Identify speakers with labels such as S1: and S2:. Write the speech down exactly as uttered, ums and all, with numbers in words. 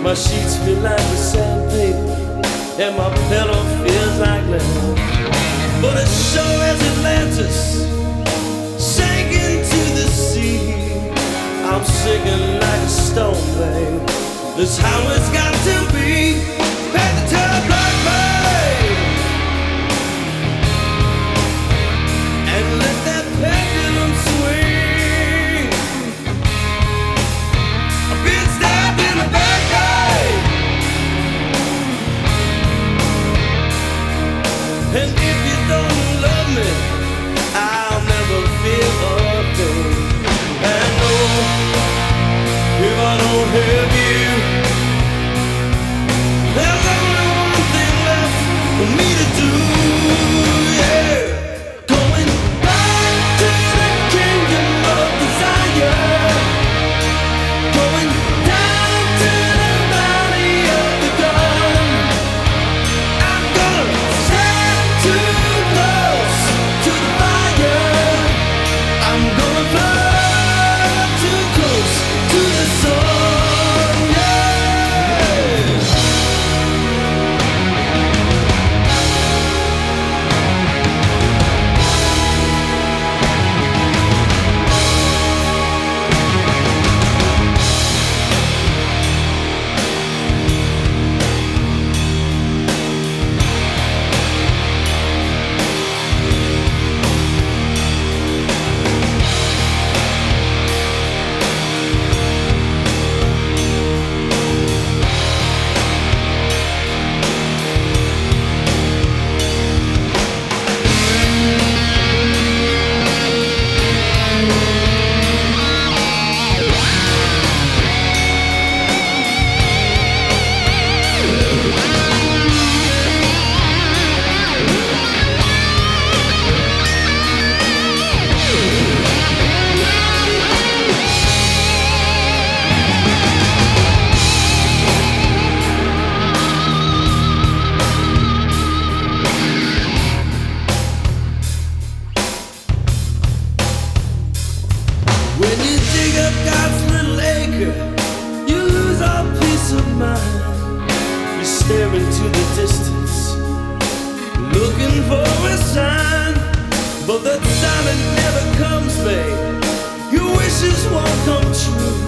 S1: My sheets feel like the sandpaper, and my pillow feels like lead. But as sure as Atlantis sank into the sea, I'm sinking like a stone, babe. That's how it's got to be. Pack the tub like babe, and let that pendulum swing. I've been stabbed in the back, babe, and if you don't love me, I'll never feel a thing. And no, if I don't have you, there's only one thing left for me to do, yeah. Going back to the kingdom of desire, going down to the valley of the dawn. I'm gonna stand too close to the fire. I'm gonna fly too close to the sun, yeah. When you dig up God's little acre, you lose all peace of mind. You stare into the distance, looking for a sign, but that sign it never comes, babe. Your wishes won't come true.